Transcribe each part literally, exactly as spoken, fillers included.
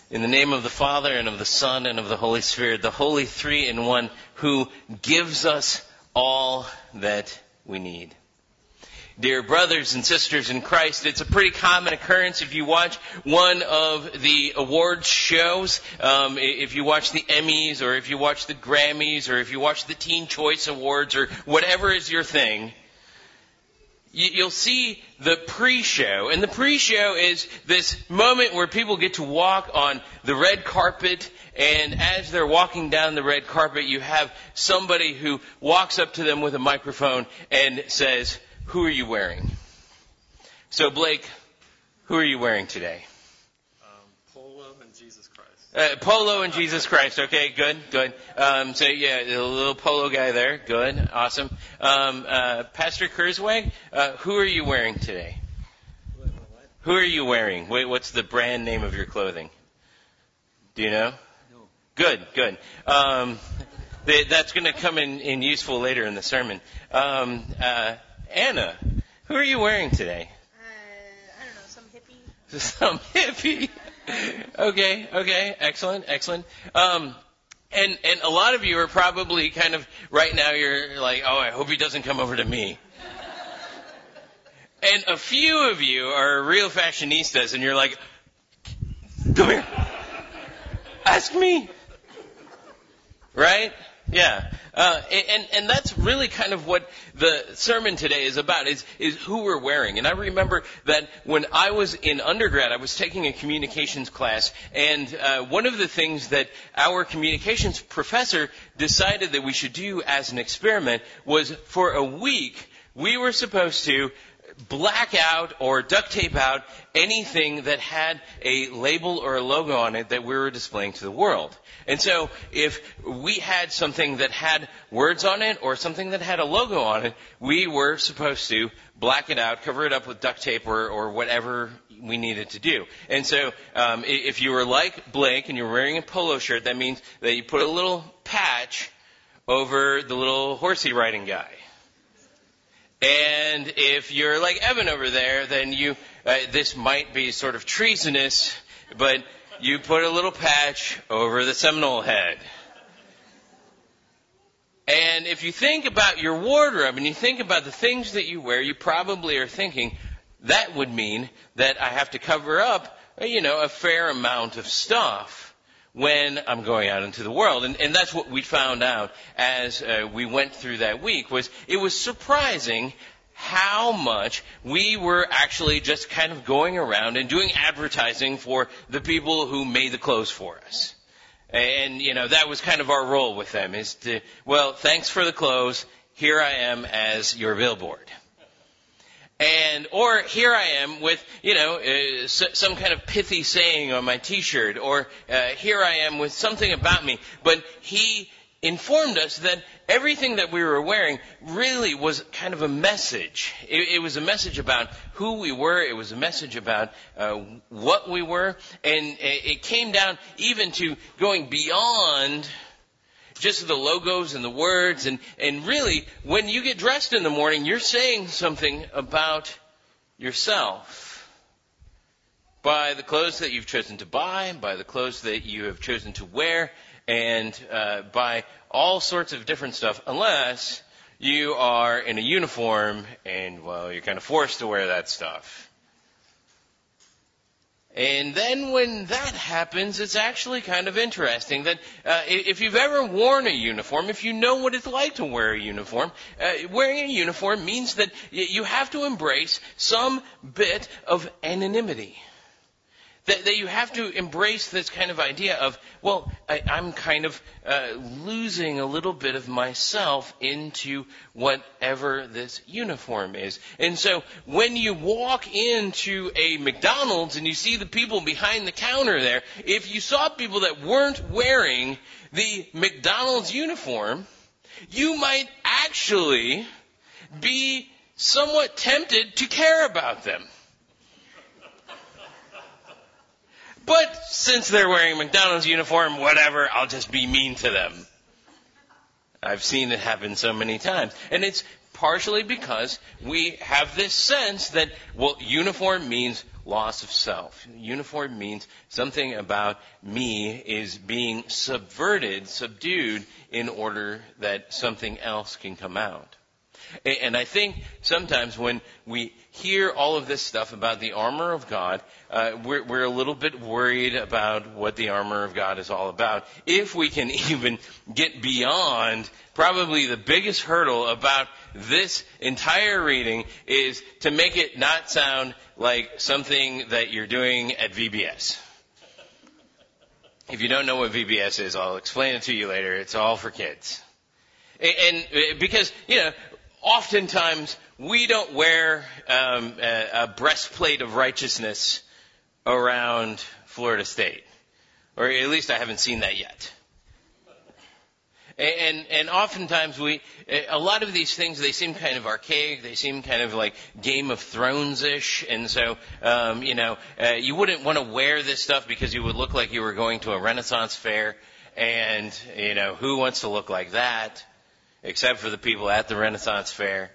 In the name of the Father, and of the Son, and of the Holy Spirit, the Holy Three in One, who gives us all that we need. Dear brothers and sisters in Christ, it's a pretty common occurrence if you watch one of the awards shows, um, if you watch the Emmys, or if you watch the Grammys, or if you watch the Teen Choice Awards, or whatever is your thing. You'll see the pre-show, and the pre-show is this moment where people get to walk on the red carpet, and as they're walking down the red carpet, you have somebody who walks up to them with a microphone and says, "Who are you wearing?" So Blake, who are you wearing today? Uh, Polo and Jesus Christ. Okay, good, good. Um, so yeah, a little polo guy there. Good, awesome. Um, uh, Pastor Kurzweig, uh, who are you wearing today? Who are you wearing? Wait, what's the brand name of your clothing? Do you know? No. Good, good. Um, they, that's going to come in, in useful later in the sermon. Um, uh, Anna, who are you wearing today? Uh, I don't know, some hippie. Some hippie. Okay, okay, excellent, excellent. Um, and and a lot of you are probably kind of right now. You're like, oh, I hope he doesn't come over to me. And a few of you are real fashionistas, and you're like, come here, ask me, right? Yeah, uh, and and that's really kind of what the sermon today is about, is is who we're wearing. And I remember that when I was in undergrad, I was taking a communications class, and uh, one of the things that our communications professor decided that we should do as an experiment was, for a week, we were supposed to black out or duct tape out anything that had a label or a logo on it that we were displaying to the world. And so if we had something that had words on it or something that had a logo on it, we were supposed to black it out, cover it up with duct tape or, or whatever we needed to do. And so um, if you were like Blake and you were wearing a polo shirt, that means that you put a little patch over the little horsey riding guy. And if you're like Evan over there, then you, uh, this might be sort of treasonous, but you put a little patch over the Seminole head. And if you think about your wardrobe and you think about the things that you wear, you probably are thinking, that would mean that I have to cover up, you know, a fair amount of stuff when I'm going out into the world. And, and that's what we found out as uh, we went through that week, was it was surprising how much we were actually just kind of going around and doing advertising for the people who made the clothes for us. And, you know, that was kind of our role with them, is to, well, thanks for the clothes. Here I am as your billboard. And, or here I am with, you know, uh, some kind of pithy saying on my t-shirt, or uh, here I am with something about me. But he informed us that everything that we were wearing really was kind of a message. It, it was a message about who we were. It was a message about uh, what we were. And it came down even to going beyond just the logos and the words. And, and really, when you get dressed in the morning, you're saying something about yourself by the clothes that you've chosen to buy, by the clothes that you have chosen to wear, and uh, by all sorts of different stuff, unless you are in a uniform and, well, you're kind of forced to wear that stuff. And then when that happens, it's actually kind of interesting that uh, if you've ever worn a uniform, if you know what it's like to wear a uniform, uh, wearing a uniform means that you have to embrace some bit of anonymity. That, that you have to embrace this kind of idea of, well, I, I'm kind of uh, losing a little bit of myself into whatever this uniform is. And so when you walk into a McDonald's and you see the people behind the counter there, if you saw people that weren't wearing the McDonald's uniform, you might actually be somewhat tempted to care about them. But since they're wearing a McDonald's uniform, whatever, I'll just be mean to them. I've seen it happen so many times. And it's partially because we have this sense that, well, uniform means loss of self. Uniform means something about me is being subverted, subdued, in order that something else can come out. And I think sometimes when we hear all of this stuff about the armor of God, uh, we're, we're a little bit worried about what the armor of God is all about. If we can even get beyond, probably the biggest hurdle about this entire reading is to make it not sound like something that you're doing at V B S. If you don't know what V B S is, I'll explain it to you later. It's all for kids. And, and because, you know, oftentimes, we don't wear um, a, a breastplate of righteousness around Florida State. Or at least I haven't seen that yet. And, and oftentimes we, a lot of these things, they seem kind of archaic. They seem kind of like Game of Thrones-ish. And so, um, you know, uh, you wouldn't want to wear this stuff because you would look like you were going to a Renaissance fair. And, you know, who wants to look like that? Except for the people at the Renaissance fair.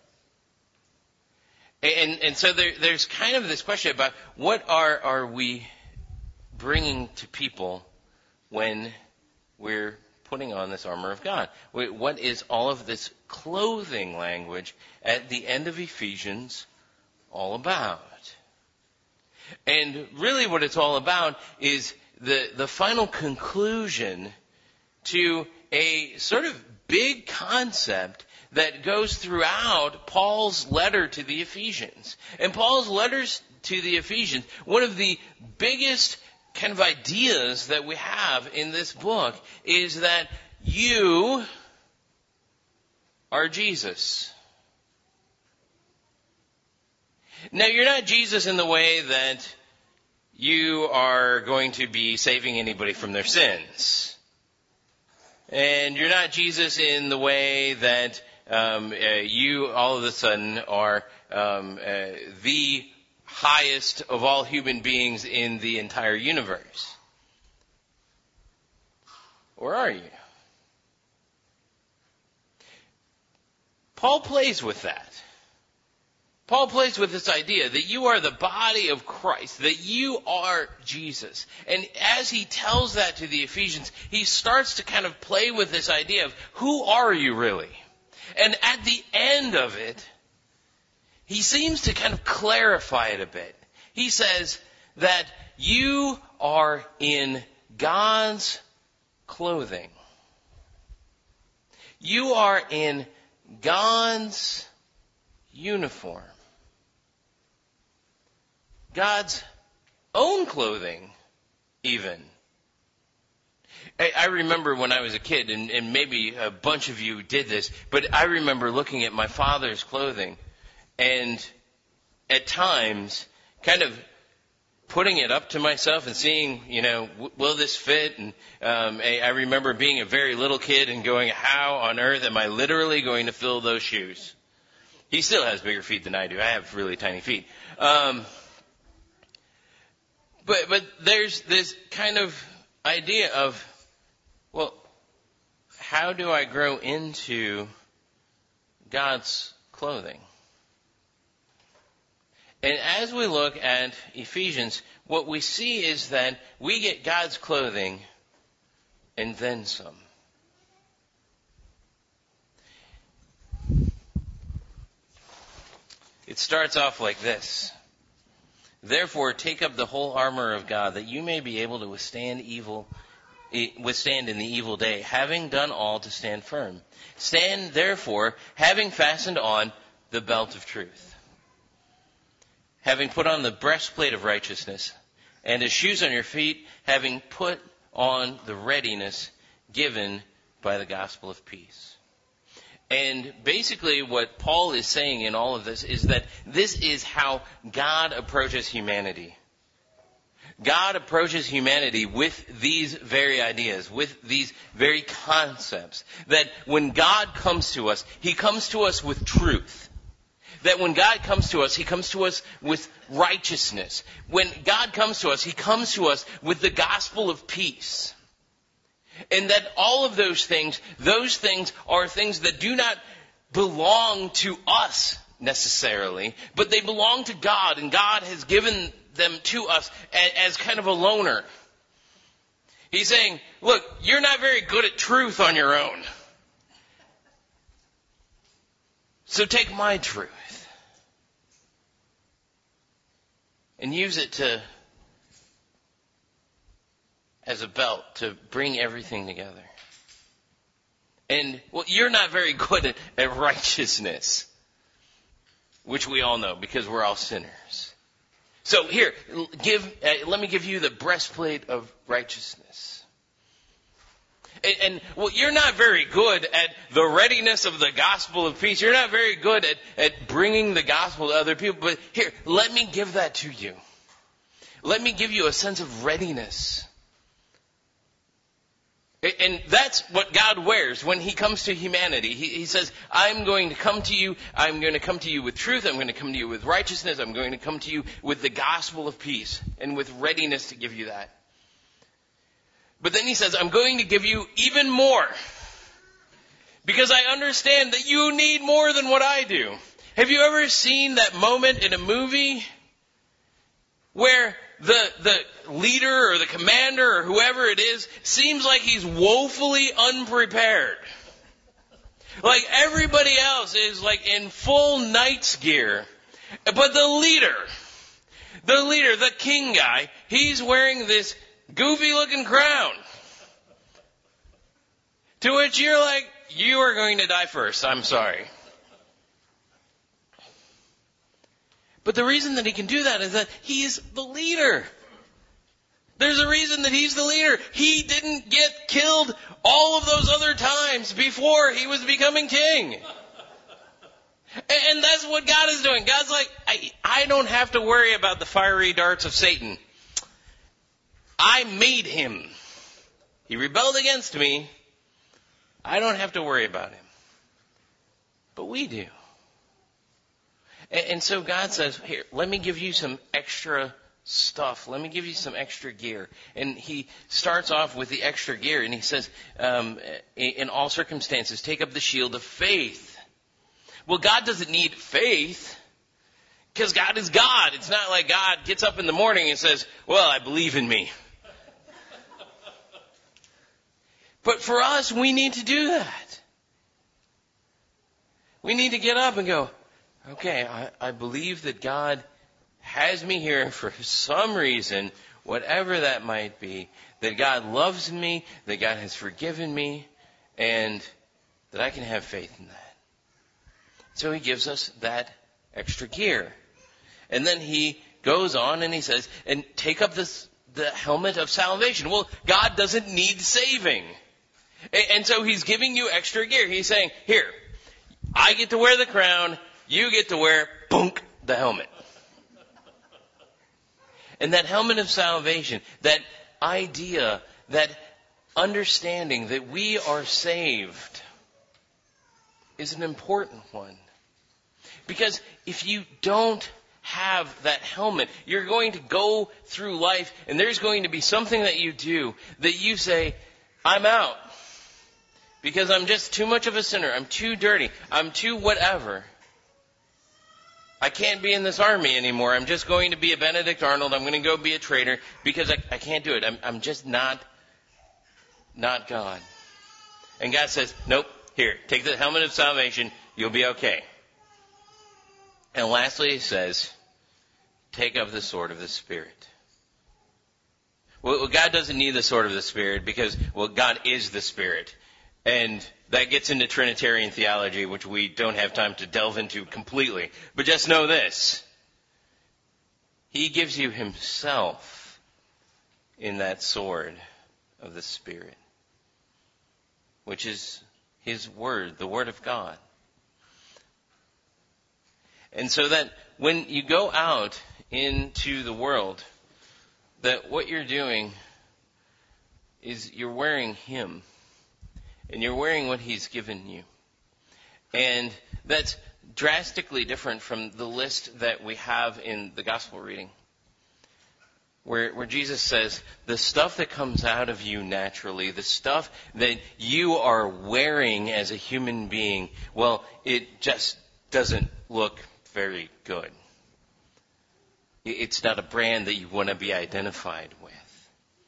And, and so there, there's kind of this question about what are, are we bringing to people when we're putting on this armor of God? What is all of this clothing language at the end of Ephesians all about? And really what it's all about is the, the final conclusion to a sort of big concept that goes throughout Paul's letter to the Ephesians. And Paul's letters to the Ephesians, one of the biggest kind of ideas that we have in this book is that you are Jesus. Now, you're not Jesus in the way that you are going to be saving anybody from their sins. And you're not Jesus in the way that um, uh, you all of a sudden are um, uh, the highest of all human beings in the entire universe. Or are you? Paul plays with that. Paul plays with this idea that you are the body of Christ, that you are Jesus. And as he tells that to the Ephesians, he starts to kind of play with this idea of who are you really? And at the end of it, he seems to kind of clarify it a bit. He says that you are in God's clothing. You are in God's uniform. God's own clothing, even. I, I remember when I was a kid, and, and maybe a bunch of you did this, but I remember looking at my father's clothing and at times kind of putting it up to myself and seeing, you know, w- will this fit? And um, I, I remember being a very little kid and going, how on earth am I literally going to fill those shoes? He still has bigger feet than I do. I have really tiny feet. Um, but but there's this kind of idea of, well, how do I grow into God's clothing? And as we look at Ephesians, what we see is that we get God's clothing and then some. It starts off like this. Therefore, take up the whole armor of God, that you may be able to withstand evil, withstand in the evil day, having done all to stand firm. Stand, therefore, having fastened on the belt of truth, having put on the breastplate of righteousness, and as shoes on your feet, having put on the readiness given by the gospel of peace. And basically what Paul is saying in all of this is that this is how God approaches humanity. God approaches humanity with these very ideas, with these very concepts. That when God comes to us, He comes to us with truth. That when God comes to us, He comes to us with righteousness. When God comes to us, He comes to us with the gospel of peace. And that all of those things, those things are things that do not belong to us necessarily, but they belong to God, and God has given them to us as kind of a loaner. He's saying, look, you're not very good at truth on your own. So take my truth and use it to, as a belt to bring everything together. And, well, you're not very good at, at righteousness, which we all know because we're all sinners. So here, give, uh, let me give you the breastplate of righteousness. And, and, well, you're not very good at the readiness of the gospel of peace. You're not very good at, at bringing the gospel to other people. But here, let me give that to you. Let me give you a sense of readiness. And that's what God wears when He comes to humanity. He, he says, I'm going to come to you. I'm going to come to you with truth. I'm going to come to you with righteousness. I'm going to come to you with the gospel of peace and with readiness to give you that. But then He says, I'm going to give you even more. Because I understand that you need more than what I do. Have you ever seen that moment in a movie where the the leader or the commander or whoever it is seems like he's woefully unprepared? Like everybody else is like in full knight's gear. But the leader, the leader, the king guy, he's wearing this goofy looking crown. To which you're like, you are going to die first. I'm sorry. But the reason that he can do that is that he's the leader. There's a reason that he's the leader. He didn't get killed all of those other times before he was becoming king. And that's what God is doing. God's like, I, I don't have to worry about the fiery darts of Satan. I made him. He rebelled against me. I don't have to worry about him. But we do. And so God says, here, let me give you some extra stuff. Let me give you some extra gear. And He starts off with the extra gear. And He says, um, in all circumstances, take up the shield of faith. Well, God doesn't need faith because God is God. It's not like God gets up in the morning and says, well, I believe in me. But for us, we need to do that. We need to get up and go, okay, I, I believe that God has me here for some reason, whatever that might be, that God loves me, that God has forgiven me, and that I can have faith in that. So He gives us that extra gear. And then He goes on and He says, and take up this, the helmet of salvation. Well, God doesn't need saving. And, and so He's giving you extra gear. He's saying, here, I get to wear the crown, you get to wear, boonk, the helmet. And that helmet of salvation, that idea, that understanding that we are saved is an important one. Because if you don't have that helmet, you're going to go through life and there's going to be something that you do that you say, I'm out. Because I'm just too much of a sinner. I'm too dirty. I'm too whatever. I can't be in this army anymore. I'm just going to be a Benedict Arnold. I'm going to go be a traitor because I, I can't do it. I'm, I'm just not, not God. And God says, nope, here, take the helmet of salvation. You'll be okay. And lastly, He says, take up the sword of the Spirit. Well, God doesn't need the sword of the Spirit because, well, God is the Spirit. And that gets into Trinitarian theology, which we don't have time to delve into completely. But just know this. He gives you Himself in that sword of the Spirit, which is His Word, the Word of God. And so that when you go out into the world, that what you're doing is you're wearing Him. And you're wearing what He's given you. And that's drastically different from the list that we have in the gospel reading. Where, where Jesus says, the stuff that comes out of you naturally, the stuff that you are wearing as a human being, well, it just doesn't look very good. It's not a brand that you want to be identified with.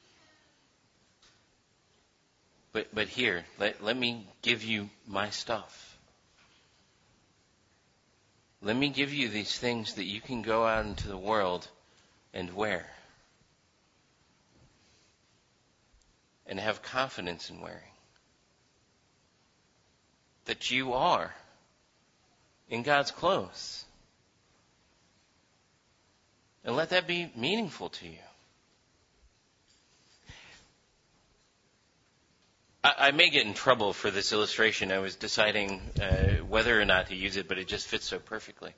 But, but here, let, let me give you my stuff. Let me give you these things that you can go out into the world and wear. And have confidence in wearing. That you are in God's clothes. And let that be meaningful to you. I, I may get in trouble for this illustration. I was deciding uh, whether or not to use it, but it just fits so perfectly.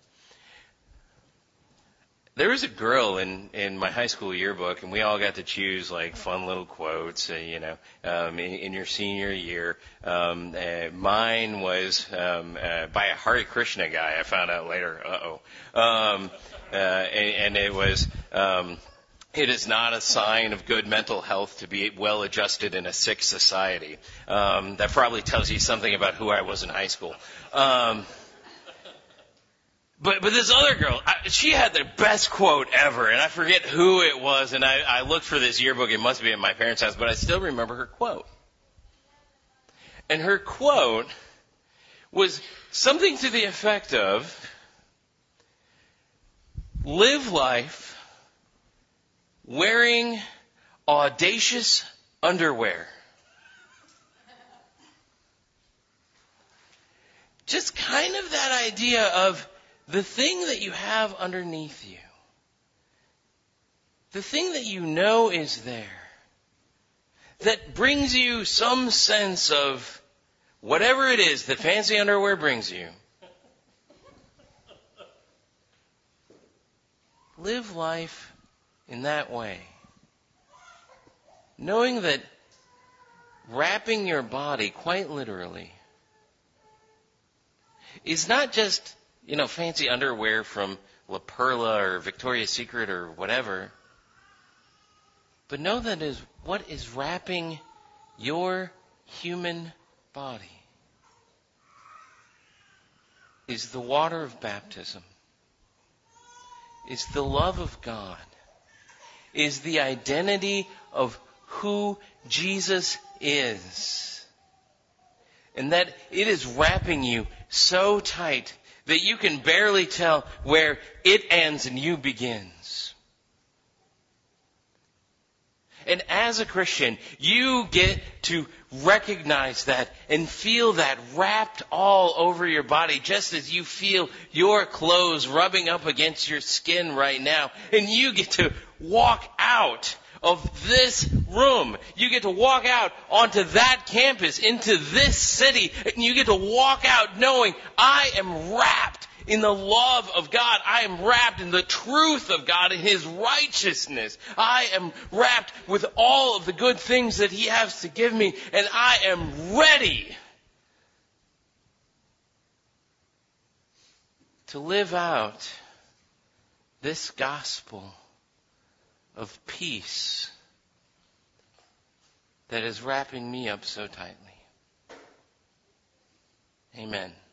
There was a girl in, in my high school yearbook, and we all got to choose like fun little quotes, uh, you know, um, in, in your senior year. Um, uh, mine was um, uh, by a Hare Krishna guy. I found out later. Uh-oh. Um, uh, and, and it was, um, it is not a sign of good mental health to be well adjusted in a sick society. Um, that probably tells you something about who I was in high school. Um, But but this other girl, I, she had the best quote ever, and I forget who it was, and I, I looked for this yearbook. It must be at my parents' house, but I still remember her quote. And her quote was something to the effect of, live life wearing audacious underwear. Just kind of that idea of the thing that you have underneath you, the thing that you know is there, that brings you some sense of whatever it is that fancy underwear brings you. Live life in that way, knowing that wrapping your body, quite literally, is not just, you know, fancy underwear from La Perla or Victoria's Secret or whatever. But know that is what is wrapping your human body is the water of baptism, is the love of God, is the identity of who Jesus is. And that it is wrapping you so tight that you can barely tell where it ends and you begins. And as a Christian, you get to recognize that and feel that wrapped all over your body, just as you feel your clothes rubbing up against your skin right now. And you get to walk out of this room. You get to walk out onto that campus, into this city, and you get to walk out knowing I am wrapped in the love of God. I am wrapped in the truth of God, in His righteousness. I am wrapped with all of the good things that He has to give me, and I am ready to live out this gospel of peace that is wrapping me up so tightly. Amen.